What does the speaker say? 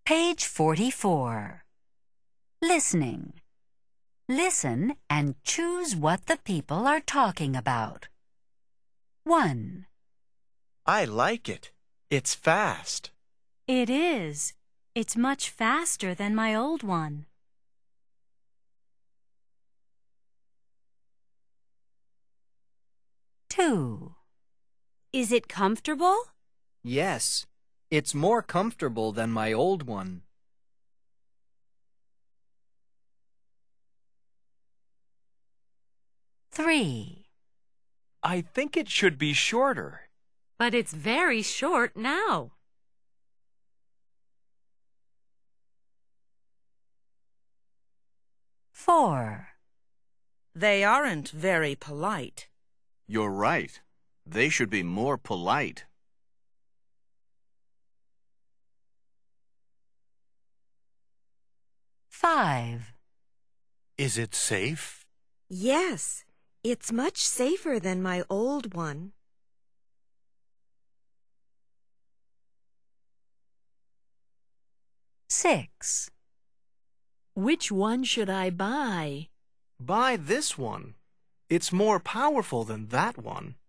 Page 44. Listening. Listen and choose what the people are talking about. 1. I like it. It's fast. It is. It's much faster than my old one. 2. Is it comfortable? Yes, it's more comfortable than my old one. 3. I think it should be shorter. But it's very short now. 4. They aren't very polite. You're right. They should be more polite. 5. Is it safe? Yes, it's much safer than my old one. 6. Which one should I buy? Buy this one. It's more powerful than that one.